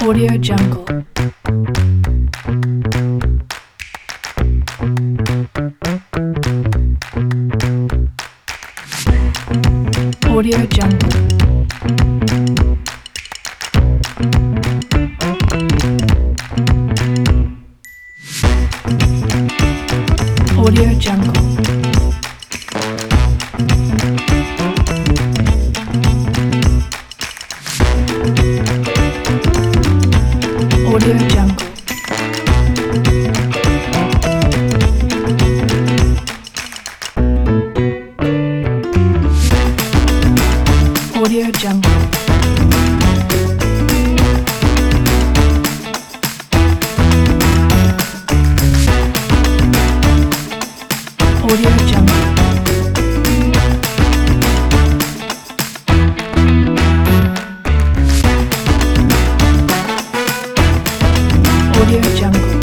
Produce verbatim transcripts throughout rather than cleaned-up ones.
Audio Jungle. Audio Jungle. Audio Jungle. Audio Jungle. Audio Jungle. Audio Jungle. Audio Jungle.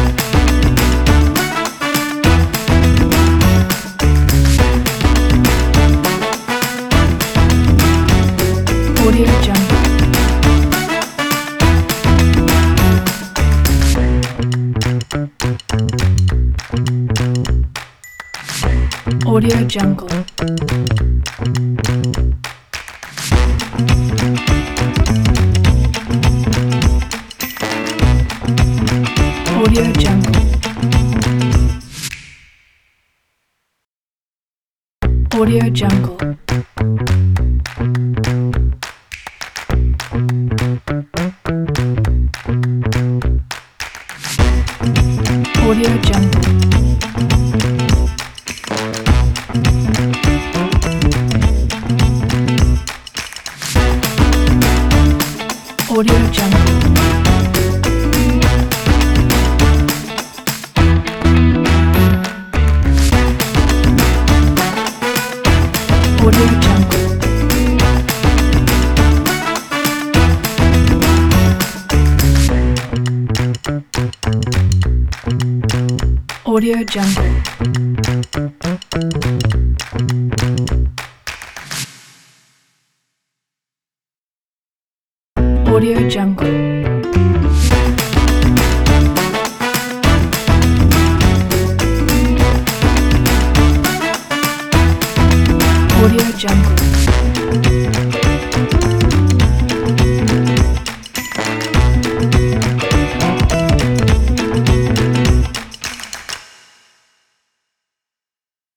Audio Jungle. Audio Jungle. Audio Jungle. Audio Jungle. Audio Jungle. Audio Jungle. Audio Jungle. Audio Jungle. Audio Jungle. Audio Jungle.